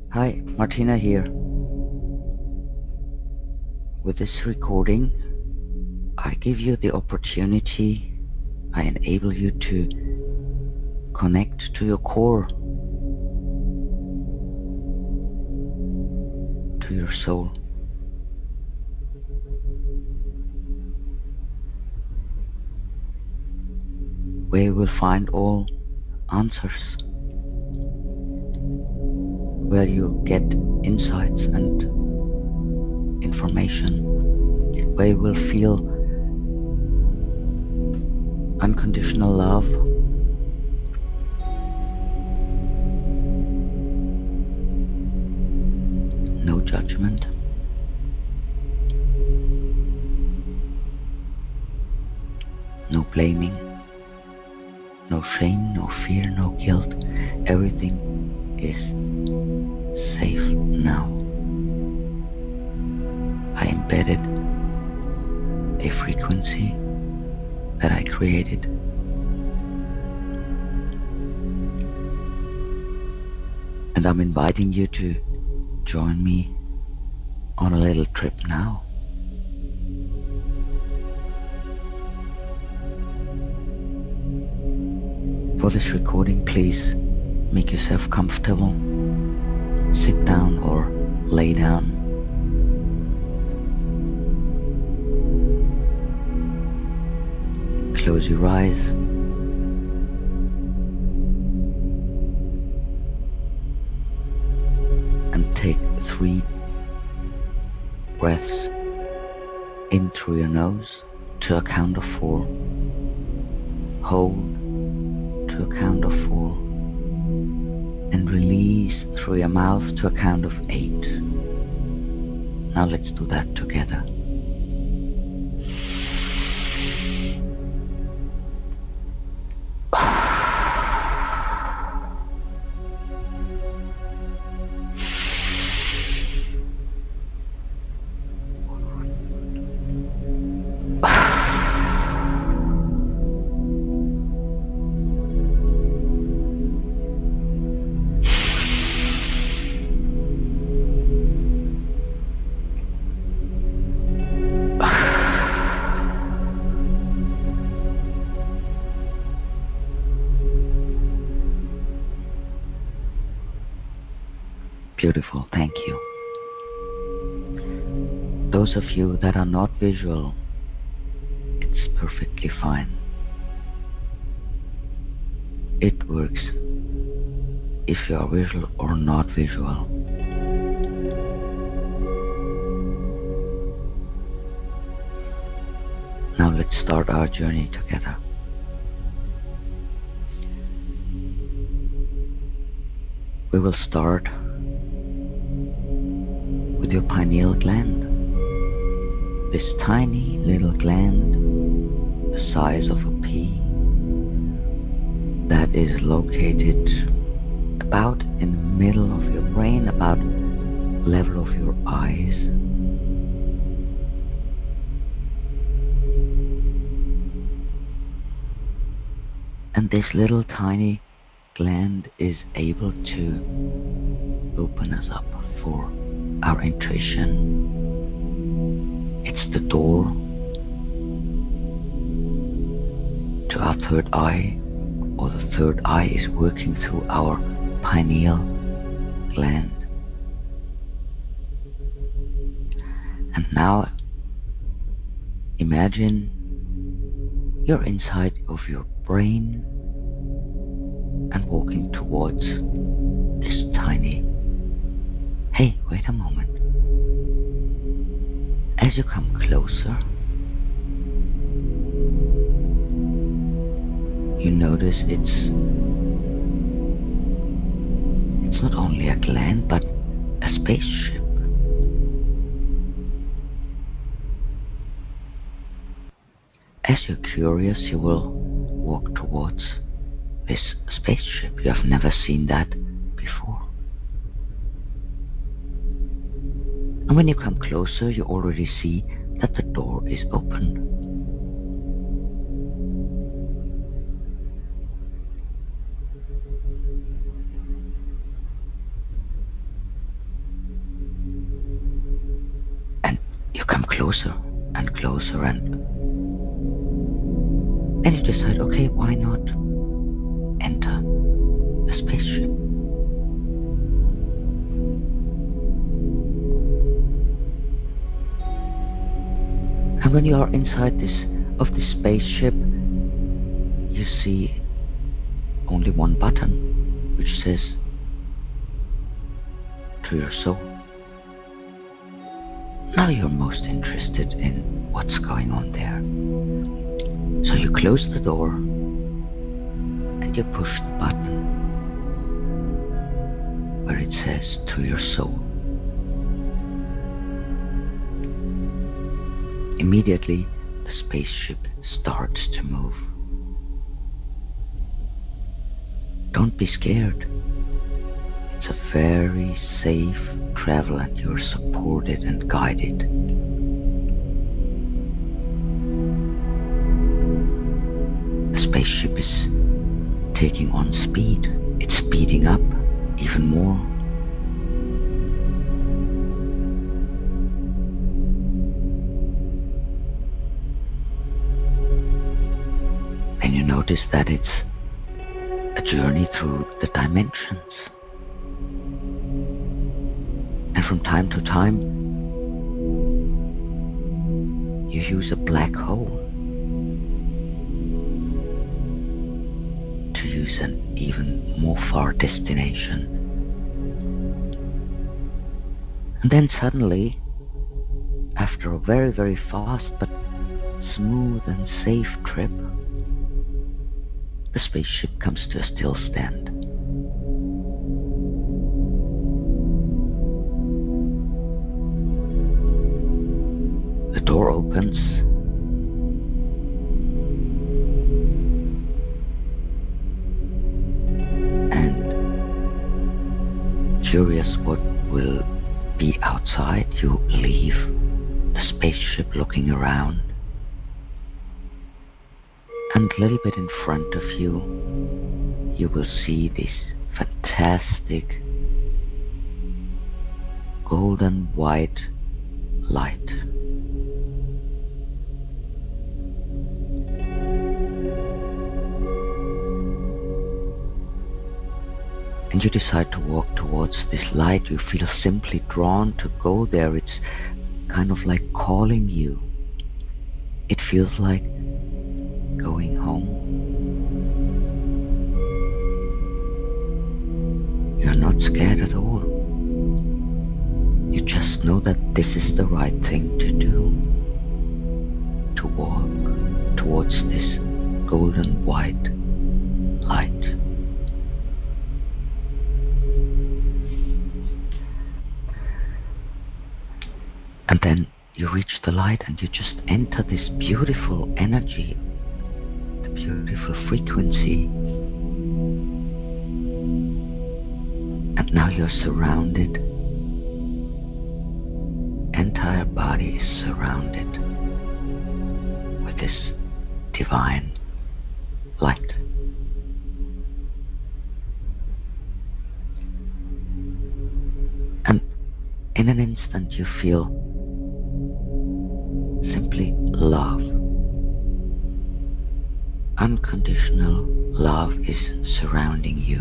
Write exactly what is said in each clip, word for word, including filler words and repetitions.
Hi, Martina here. With this recording, I give you the opportunity, I enable you to connect to your core, to your soul. Where you will find all answers, where you get insights and information, where you will feel unconditional love, no judgment, no blaming, no shame, no fear, no guilt. Everything is safe now. I embedded a frequency that I created. And I'm inviting you to join me on a little trip now. For this recording, please make yourself comfortable. Sit down or lay down. Close your eyes. And take three breaths in through your nose to a count of four. Hold to a count of four. And release through your mouth to a count of eight. Now let's do that together. Beautiful, thank you. Those of you that are not visual, it's perfectly fine. It works if you are visual or not visual. Now let's start our journey together. We will start with your pineal gland. This tiny little gland, the size of a pea, that is located about in the middle of your brain, about level of your eyes. And this little tiny gland is able to open us up for our intuition. It's the door to our third eye, or the third eye is working through our pineal gland. And now imagine you're inside of your brain and walking towards this tiny. Hey, wait a moment. As you come closer, you notice it's it's not only a gland, but a spaceship. As you're curious, you will walk towards this spaceship. You have never seen that before. And when you come closer, you already see that the door is open. come closer and closer, and and you decide, okay, why not enter a spaceship? And when you are inside this of this spaceship, you see only one button which says to your soul. Now you're most interested in what's going on there. So you close the door and you push the button where it says to your soul. Immediately the spaceship starts to move. Don't be scared. It's a very safe travel and you're supported and guided. The spaceship is taking on speed. It's speeding up even more. And you notice that it's a journey through the dimensions. And from time to time, you use a black hole to use an even more far destination. And then suddenly, after a very, very fast but smooth and safe trip, the spaceship comes to a still stand. The door opens and, curious what will be outside, you leave the spaceship looking around. And a little bit in front of you, you will see this fantastic golden white light. And you decide to walk towards this light. You feel simply drawn to go there. It's kind of like calling you. It feels like going home. You're not scared at all. You just know that this is the right thing to do. To walk towards this golden white light. And then you reach the light and you just enter this beautiful energy, the beautiful frequency. And now you're surrounded. Entire body is surrounded with this divine light. And in an instant you feel simply love. Unconditional love is surrounding you.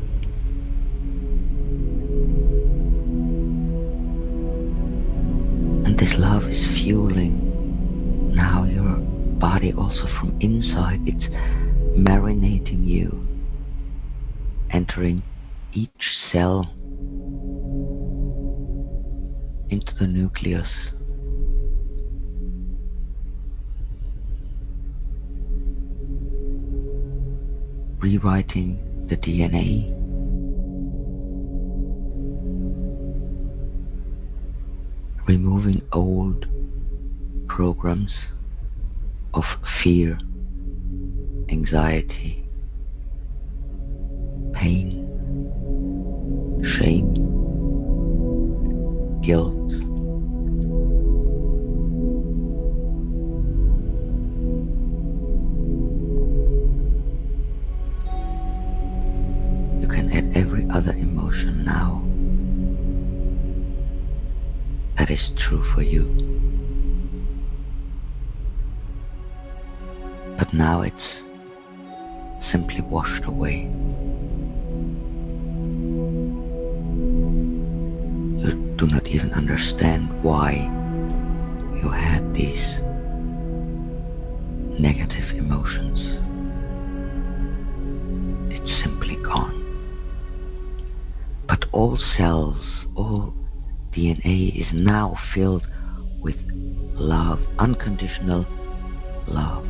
And this love is fueling now your body also from inside. It's marinating you, entering each cell into the nucleus. Rewriting the D N A, removing old programs of fear, anxiety, pain, shame, guilt. Every other emotion now that is true for you. But now it's simply washed away. You do not even understand why you had these negative emotions. It's simply gone. But all cells, all D N A is now filled with love, unconditional love.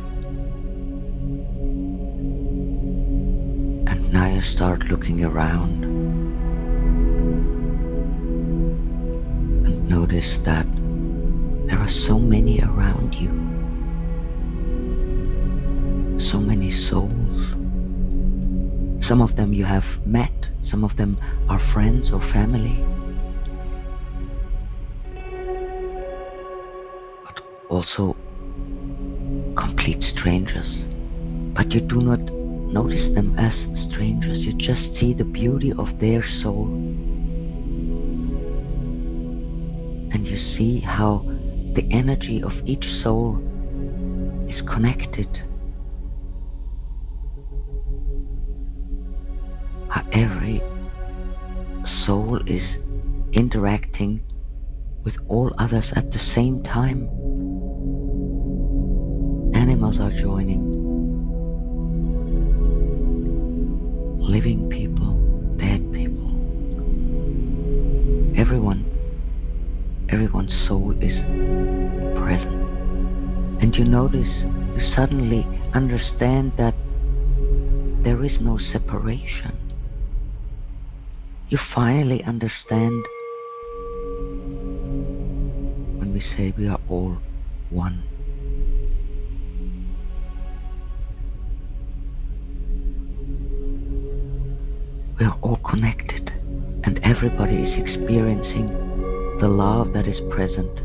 And now you start looking around and notice that there are so many around you, so many souls. Some of them you have met, some of them are friends or family, but also complete strangers. But you do not notice them as strangers, you just see the beauty of their soul. And you see how the energy of each soul is connected. How every soul is interacting with all others at the same time. Animals are joining. Living people, dead people. Everyone, everyone's soul is present. And you notice, you suddenly understand that there is no separation. You finally understand when we say we are all one. We are all connected, and everybody is experiencing the love that is present.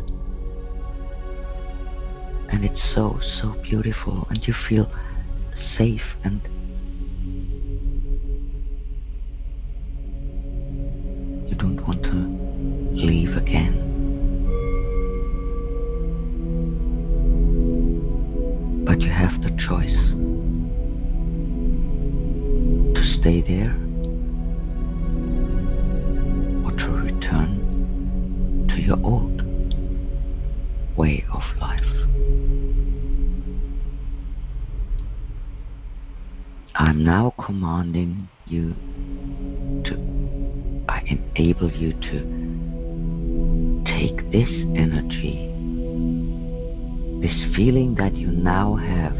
And it's so, so beautiful, and you feel safe, and you don't want to leave again. But you have the choice to stay there or to return to your old way of life. I'm now commanding you to, I enable you to take this energy, this feeling that you now have,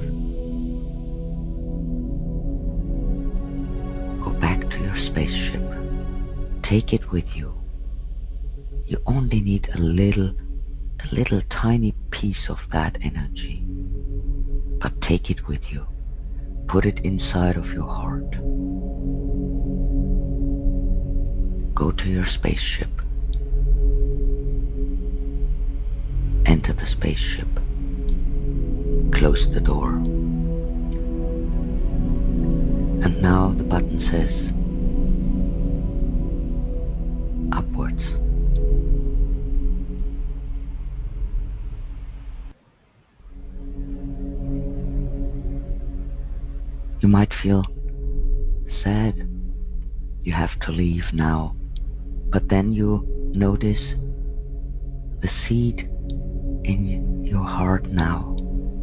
go back to your spaceship, take it with you. You only need a little, a little tiny piece of that energy, but take it with you. Put it inside of your heart. Go to your spaceship. Enter the spaceship. Close the door. And now the button says upwards. You might feel sad you have to leave now, but then you notice the seed in your heart now.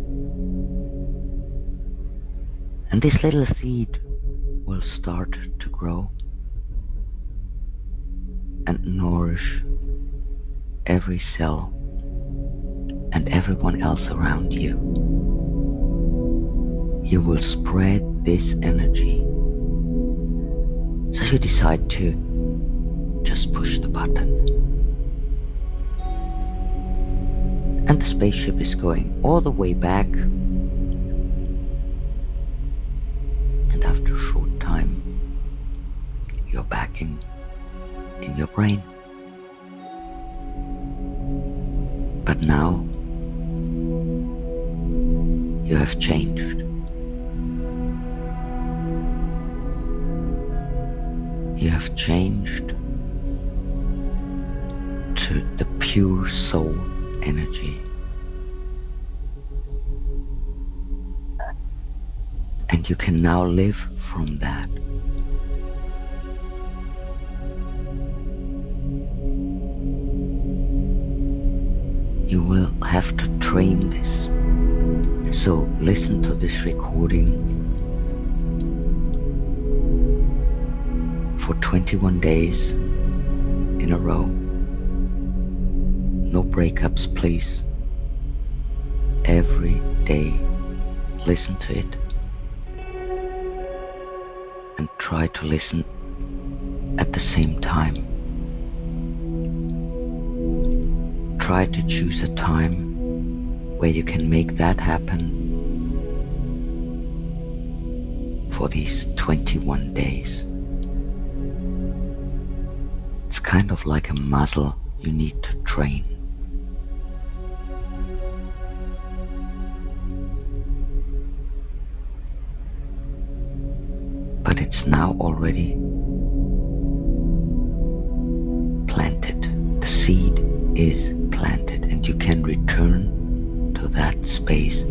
And this little seed will start to grow and nourish every cell and everyone else around you. You will spread this energy. So you decide to just push the button. And the spaceship is going all the way back. And after a short time, you're back in, in your brain. But now, you have changed. You have changed to into the pure soul energy. And you can now live from that. You will have to train this. So listen to this recording for twenty-one days in a row. No breakups, please. Every day, listen to it. And try to listen at the same time. Try to choose a time where you can make that happen for these twenty-one days. It's kind of like a muscle you need to train. But it's now already planted. The seed is planted, and you can return to that space